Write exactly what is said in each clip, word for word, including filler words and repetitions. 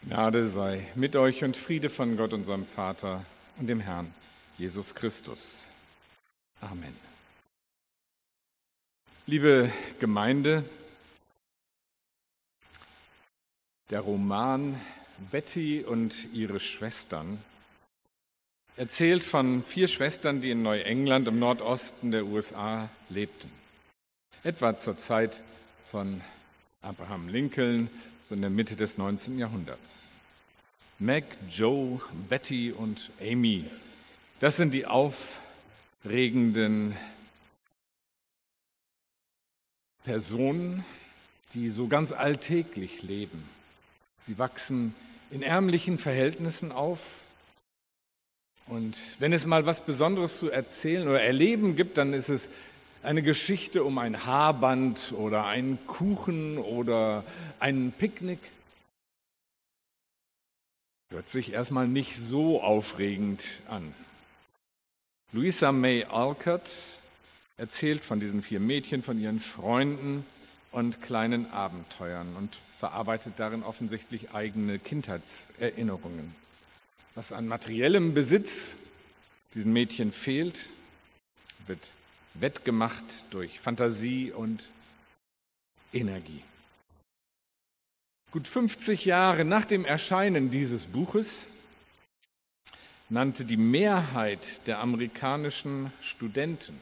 Gnade sei mit euch und Friede von Gott, unserem Vater und dem Herrn Jesus Christus. Amen. Liebe Gemeinde, der Roman Betty und ihre Schwestern erzählt von vier Schwestern, die in Neuengland im Nordosten der U S A lebten. Etwa zur Zeit von Abraham Lincoln, so in der Mitte des neunzehnten Jahrhunderts. Meg, Joe, Betty und Amy, das sind die aufregenden Personen, die so ganz alltäglich leben. Sie wachsen in ärmlichen Verhältnissen auf. Und wenn es mal was Besonderes zu erzählen oder erleben gibt, dann ist es eine Geschichte um ein Haarband oder einen Kuchen oder einen Picknick. Hört sich erstmal nicht so aufregend an. Louisa May Alcott erzählt von diesen vier Mädchen, von ihren Freunden und kleinen Abenteuern und verarbeitet darin offensichtlich eigene Kindheitserinnerungen. Was an materiellem Besitz diesen Mädchen fehlt, wird wettgemacht durch Fantasie und Energie. Gut fünfzig Jahre nach dem Erscheinen dieses Buches nannte die Mehrheit der amerikanischen Studenten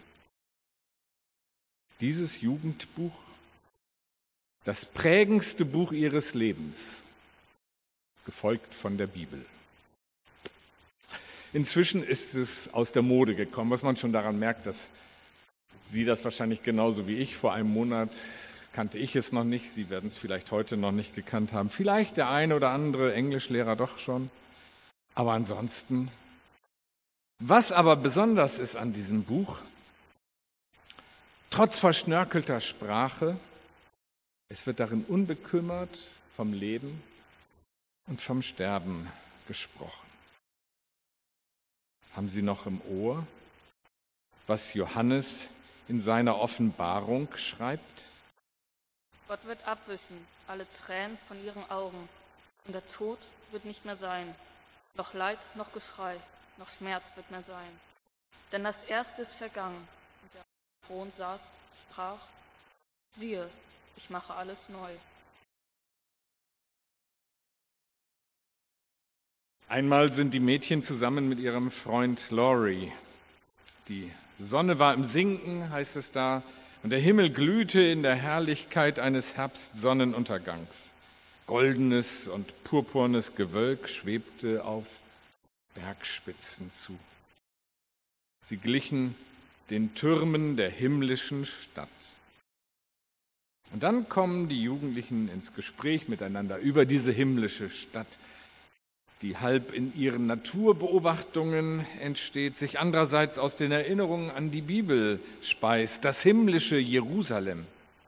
dieses Jugendbuch das prägendste Buch ihres Lebens, gefolgt von der Bibel. Inzwischen ist es aus der Mode gekommen, was man schon daran merkt, dass Sie das wahrscheinlich genauso wie ich. Vor einem Monat kannte ich es noch nicht. Sie werden es vielleicht heute noch nicht gekannt haben. Vielleicht der eine oder andere Englischlehrer doch schon. Aber ansonsten, was aber besonders ist an diesem Buch, trotz verschnörkelter Sprache, es wird darin unbekümmert vom Leben und vom Sterben gesprochen. Haben Sie noch im Ohr, was Johannes in seiner Offenbarung schreibt? Gott wird abwischen alle Tränen von ihren Augen, und der Tod wird nicht mehr sein, noch Leid, noch Geschrei, noch Schmerz wird mehr sein. Denn das Erste ist vergangen, und der auf dem Thron saß, sprach, siehe, ich mache alles neu. Einmal sind die Mädchen zusammen mit ihrem Freund Laurie. Die Sonne war im Sinken, heißt es da, und der Himmel glühte in der Herrlichkeit eines Herbstsonnenuntergangs. Goldenes und purpurnes Gewölk schwebte auf Bergspitzen zu. Sie glichen den Türmen der himmlischen Stadt. Und dann kommen die Jugendlichen ins Gespräch miteinander über diese himmlische Stadt, die halb in ihren Naturbeobachtungen entsteht, sich andererseits aus den Erinnerungen an die Bibel speist, das himmlische Jerusalem.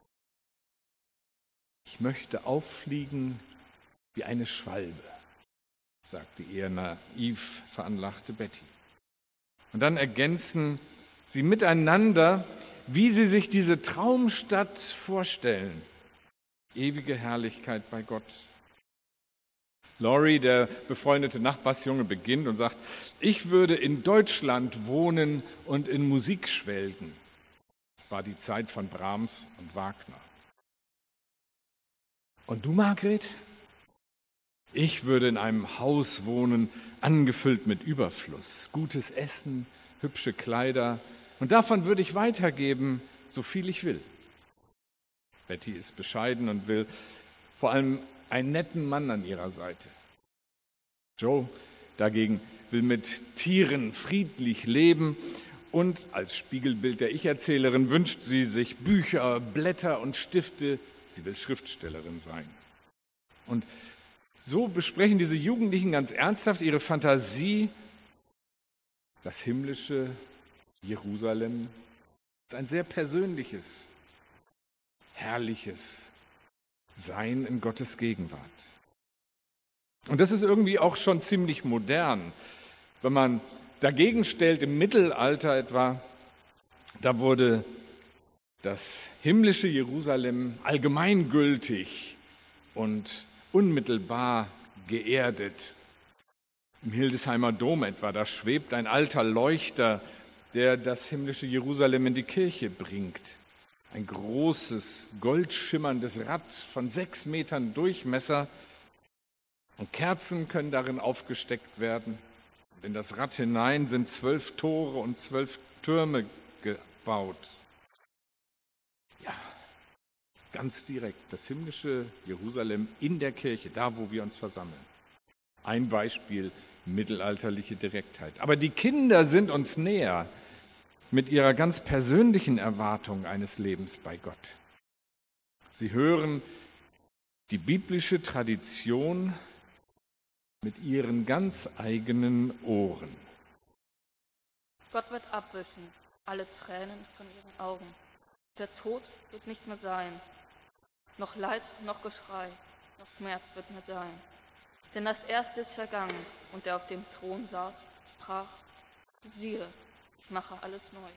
Ich möchte auffliegen wie eine Schwalbe, sagt die eher naiv veranlagte Betty. Und dann ergänzen sie miteinander, wie sie sich diese Traumstadt vorstellen. Ewige Herrlichkeit bei Gott. Laurie, der befreundete Nachbarsjunge, beginnt und sagt, ich würde in Deutschland wohnen und in Musik schwelgen. Das war die Zeit von Brahms und Wagner. Und du, Margret? Ich würde in einem Haus wohnen, angefüllt mit Überfluss, gutes Essen, hübsche Kleider, und davon würde ich weitergeben, so viel ich will. Betty ist bescheiden und will vor allem einen netten Mann an ihrer Seite. Joe dagegen will mit Tieren friedlich leben und als Spiegelbild der Ich-Erzählerin wünscht sie sich Bücher, Blätter und Stifte. Sie will Schriftstellerin sein. Und so besprechen diese Jugendlichen ganz ernsthaft ihre Fantasie. Das himmlische Jerusalem ist ein sehr persönliches, herrliches Sein in Gottes Gegenwart. Und das ist irgendwie auch schon ziemlich modern. Wenn man dagegen stellt, im Mittelalter etwa, da wurde das himmlische Jerusalem allgemeingültig und unmittelbar geerdet. Im Hildesheimer Dom etwa, da schwebt ein alter Leuchter, der das himmlische Jerusalem in die Kirche bringt. Ein großes, goldschimmerndes Rad von sechs Metern Durchmesser, und Kerzen können darin aufgesteckt werden. Und in das Rad hinein sind zwölf Tore und zwölf Türme gebaut. Ja, ganz direkt das himmlische Jerusalem in der Kirche, da wo wir uns versammeln. Ein Beispiel, mittelalterliche Direktheit. Aber die Kinder sind uns näher mit ihrer ganz persönlichen Erwartung eines Lebens bei Gott. Sie hören die biblische Tradition mit ihren ganz eigenen Ohren. Gott wird abwischen alle Tränen von ihren Augen. Der Tod wird nicht mehr sein. Noch Leid, noch Geschrei, noch Schmerz wird mehr sein. Denn das Erste ist vergangen, und der auf dem Thron saß, sprach: Siehe, ich mache alles neu.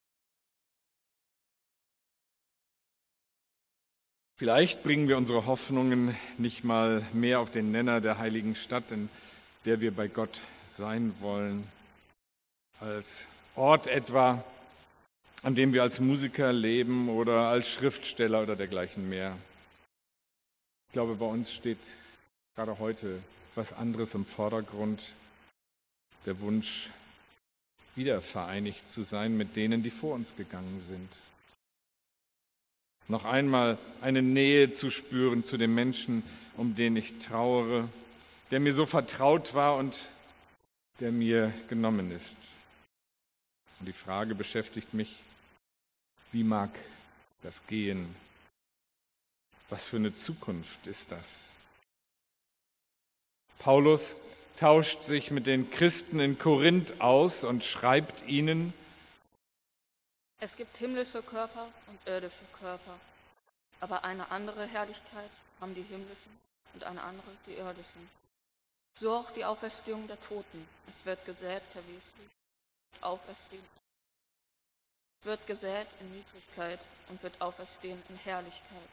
Vielleicht bringen wir unsere Hoffnungen nicht mal mehr auf den Nenner der heiligen Stadt, in der wir bei Gott sein wollen, als Ort etwa, an dem wir als Musiker leben oder als Schriftsteller oder dergleichen mehr. Ich glaube, bei uns steht gerade heute etwas anderes im Vordergrund, der Wunsch, wieder vereinigt zu sein mit denen, die vor uns gegangen sind. Noch einmal eine Nähe zu spüren zu dem Menschen, um den ich trauere, der mir so vertraut war und der mir genommen ist. Und die Frage beschäftigt mich: Wie mag das gehen? Was für eine Zukunft ist das? Paulus tauscht sich mit den Christen in Korinth aus und schreibt ihnen: Es gibt himmlische Körper und irdische Körper, aber eine andere Herrlichkeit haben die himmlischen und eine andere die irdischen. So auch die Auferstehung der Toten. Es wird gesät, verweslich, und auferstehen. Es wird gesät in Niedrigkeit und wird auferstehen in Herrlichkeit.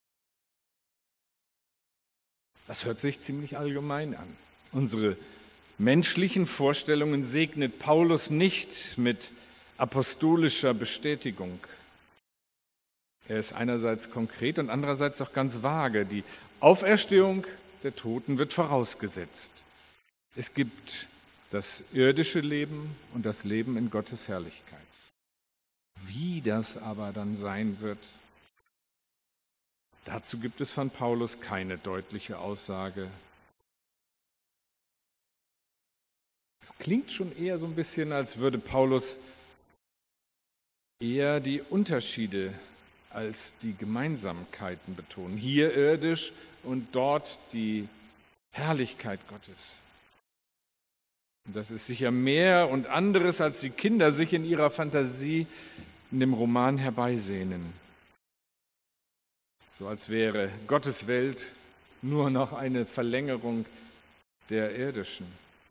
Das hört sich ziemlich allgemein an. Unsere menschlichen Vorstellungen segnet Paulus nicht mit apostolischer Bestätigung. Er ist einerseits konkret und andererseits auch ganz vage. Die Auferstehung der Toten wird vorausgesetzt. Es gibt das irdische Leben und das Leben in Gottes Herrlichkeit. Wie das aber dann sein wird, dazu gibt es von Paulus keine deutliche Aussage. Es klingt schon eher so ein bisschen, als würde Paulus eher die Unterschiede als die Gemeinsamkeiten betonen. Hier irdisch und dort die Herrlichkeit Gottes. Das ist sicher mehr und anderes, als die Kinder sich in ihrer Fantasie in dem Roman herbeisehnen. So als wäre Gottes Welt nur noch eine Verlängerung der irdischen.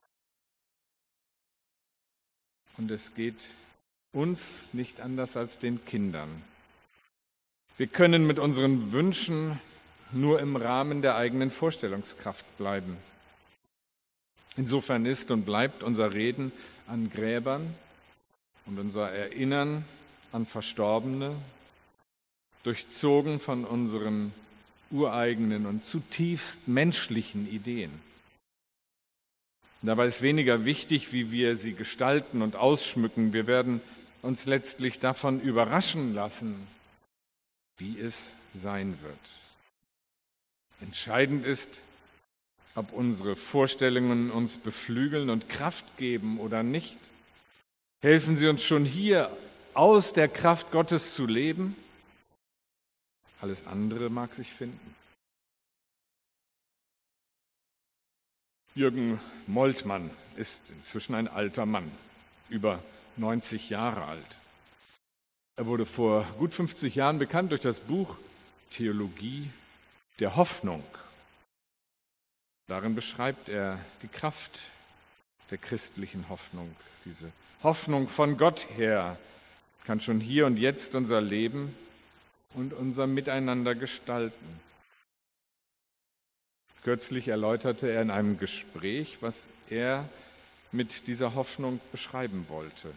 Und es geht uns nicht anders als den Kindern. Wir können mit unseren Wünschen nur im Rahmen der eigenen Vorstellungskraft bleiben. Insofern ist und bleibt unser Reden an Gräbern und unser Erinnern an Verstorbene durchzogen von unseren ureigenen und zutiefst menschlichen Ideen. Dabei ist weniger wichtig, wie wir sie gestalten und ausschmücken. Wir werden uns letztlich davon überraschen lassen, wie es sein wird. Entscheidend ist, ob unsere Vorstellungen uns beflügeln und Kraft geben oder nicht. Helfen sie uns schon hier, aus der Kraft Gottes zu leben? Alles andere mag sich finden. Jürgen Moltmann ist inzwischen ein alter Mann, über neunzig Jahre alt. Er wurde vor gut fünfzig Jahren bekannt durch das Buch Theologie der Hoffnung. Darin beschreibt er die Kraft der christlichen Hoffnung. Diese Hoffnung von Gott her kann schon hier und jetzt unser Leben und unser Miteinander gestalten. Kürzlich erläuterte er in einem Gespräch, was er mit dieser Hoffnung beschreiben wollte.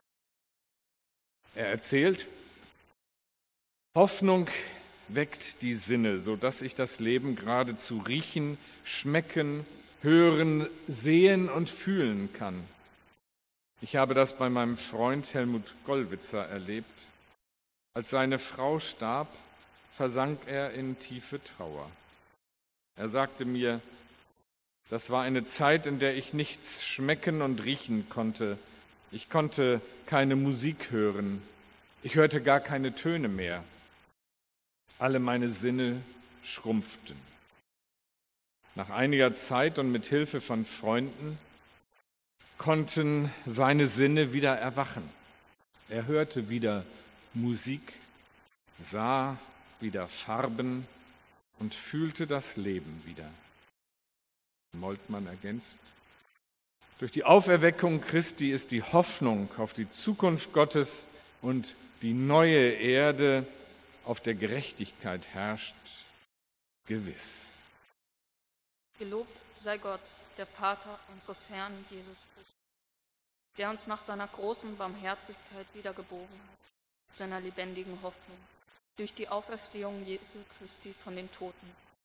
Er erzählt, Hoffnung weckt die Sinne, sodass ich das Leben geradezu riechen, schmecken, hören, sehen und fühlen kann. Ich habe das bei meinem Freund Helmut Gollwitzer erlebt. Als seine Frau starb, versank er in tiefe Trauer. Er sagte mir, das war eine Zeit, in der ich nichts schmecken und riechen konnte. Ich konnte keine Musik hören. Ich hörte gar keine Töne mehr. Alle meine Sinne schrumpften. Nach einiger Zeit und mit Hilfe von Freunden konnten seine Sinne wieder erwachen. Er hörte wieder Musik, sah wieder Farben und fühlte das Leben wieder. Moltmann ergänzt, durch die Auferweckung Christi ist die Hoffnung auf die Zukunft Gottes und die neue Erde, auf der Gerechtigkeit herrscht, gewiss. Gelobt sei Gott, der Vater unseres Herrn Jesus Christus, der uns nach seiner großen Barmherzigkeit wiedergeboren hat, zu einer lebendigen Hoffnung, durch die Auferstehung Jesu Christi von den Toten.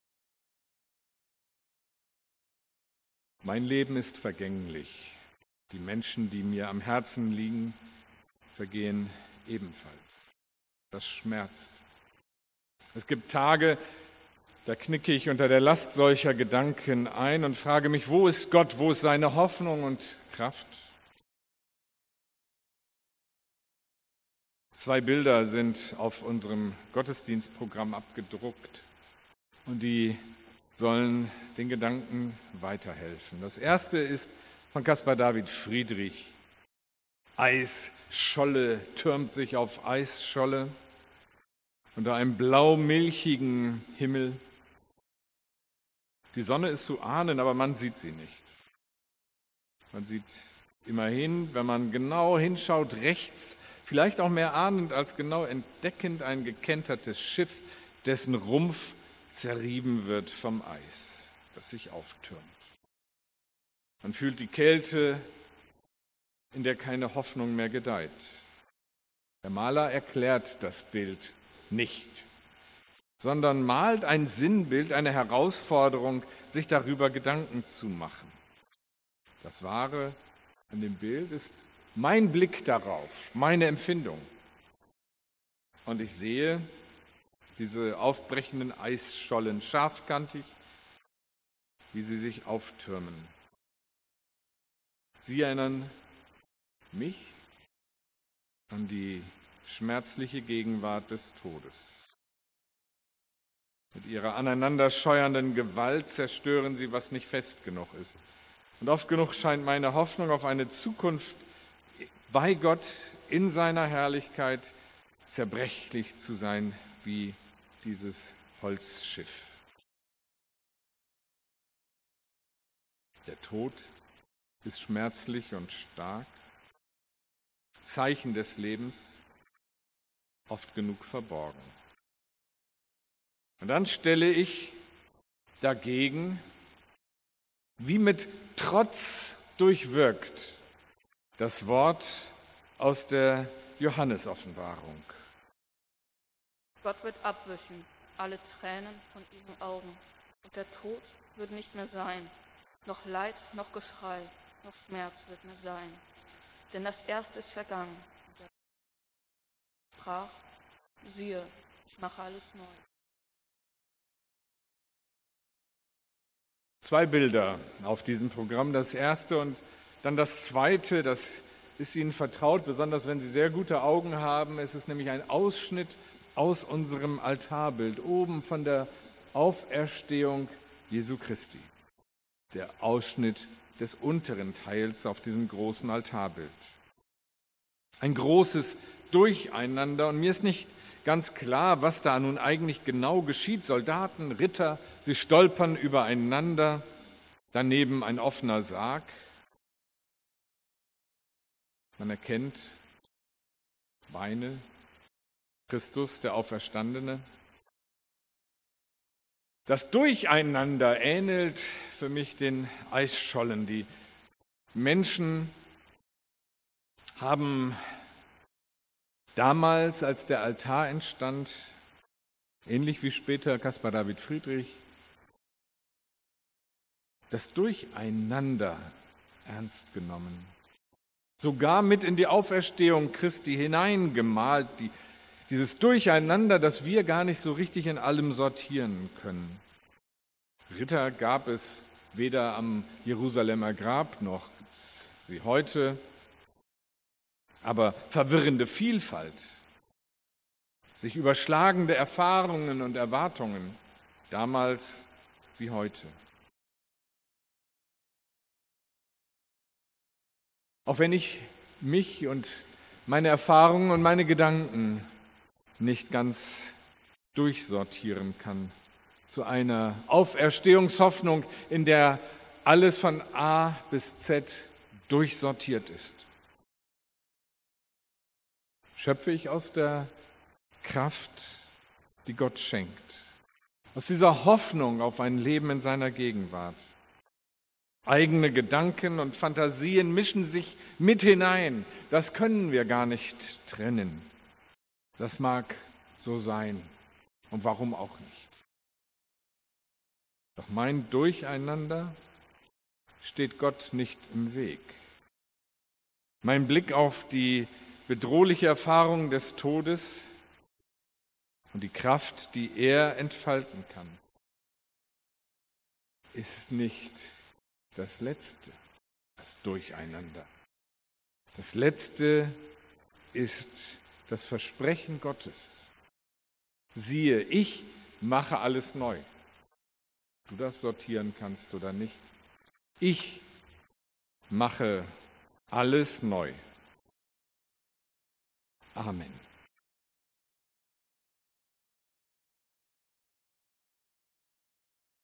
Mein Leben ist vergänglich. Die Menschen, die mir am Herzen liegen, vergehen ebenfalls. Das schmerzt. Es gibt Tage, da knicke ich unter der Last solcher Gedanken ein und frage mich, wo ist Gott, wo ist seine Hoffnung und Kraft? Zwei Bilder sind auf unserem Gottesdienstprogramm abgedruckt und die sollen den Gedanken weiterhelfen. Das erste ist von Caspar David Friedrich. Eisscholle türmt sich auf Eisscholle unter einem blau-milchigen Himmel. Die Sonne ist zu ahnen, aber man sieht sie nicht. Man sieht immerhin, wenn man genau hinschaut, rechts, vielleicht auch mehr ahnend als genau entdeckend, ein gekentertes Schiff, dessen Rumpf zerrieben wird vom Eis, das sich auftürmt. Man fühlt die Kälte, in der keine Hoffnung mehr gedeiht. Der Maler erklärt das Bild nicht, sondern malt ein Sinnbild, eine Herausforderung, sich darüber Gedanken zu machen. Das Wahre an dem Bild ist mein Blick darauf, meine Empfindung. Und ich sehe diese aufbrechenden Eisschollen scharfkantig, wie sie sich auftürmen. Sie erinnern mich an die schmerzliche Gegenwart des Todes. Mit ihrer aneinanderscheuernden Gewalt zerstören sie, was nicht fest genug ist. Und oft genug scheint meine Hoffnung auf eine Zukunft bei Gott in seiner Herrlichkeit zerbrechlich zu sein, wie dieses Holzschiff. Der Tod ist schmerzlich und stark, Zeichen des Lebens oft genug verborgen. Und dann stelle ich dagegen, wie mit Trotz durchwirkt, das Wort aus der Johannesoffenbarung. Gott wird abwischen alle Tränen von ihren Augen, und der Tod wird nicht mehr sein, noch Leid, noch Geschrei, noch Schmerz wird mehr sein. Denn das Erste ist vergangen. Und er sprach, siehe, ich mache alles neu. Zwei Bilder auf diesem Programm, das erste und dann das zweite, das ist Ihnen vertraut, besonders wenn Sie sehr gute Augen haben. Es ist nämlich ein Ausschnitt aus unserem Altarbild, oben von der Auferstehung Jesu Christi. Der Ausschnitt des unteren Teils auf diesem großen Altarbild. Ein großes Durcheinander und mir ist nicht ganz klar, was da nun eigentlich genau geschieht. Soldaten, Ritter, sie stolpern übereinander, daneben ein offener Sarg. Man erkennt Beine, Christus, der Auferstandene. Das Durcheinander ähnelt für mich den Eisschollen. Die Menschen haben damals, als der Altar entstand, ähnlich wie später Caspar David Friedrich, das Durcheinander ernst genommen. Sogar mit in die Auferstehung Christi hineingemalt, die, dieses Durcheinander, das wir gar nicht so richtig in allem sortieren können. Ritter gab es weder am Jerusalemer Grab noch gibt's sie heute, aber verwirrende Vielfalt, sich überschlagende Erfahrungen und Erwartungen, damals wie heute. Auch wenn ich mich und meine Erfahrungen und meine Gedanken nicht ganz durchsortieren kann zu einer Auferstehungshoffnung, in der alles von A bis Z durchsortiert ist. Schöpfe ich aus der Kraft, die Gott schenkt, aus dieser Hoffnung auf ein Leben in seiner Gegenwart. Eigene Gedanken und Fantasien mischen sich mit hinein. Das können wir gar nicht trennen. Das mag so sein. Und warum auch nicht? Doch mein Durcheinander steht Gott nicht im Weg. Mein Blick auf die bedrohliche Erfahrung des Todes und die Kraft, die er entfalten kann, ist nicht das Letzte, das Durcheinander. Das Letzte ist das Versprechen Gottes. Siehe, ich mache alles neu. Du das sortieren kannst oder nicht. Ich mache alles neu. Amen.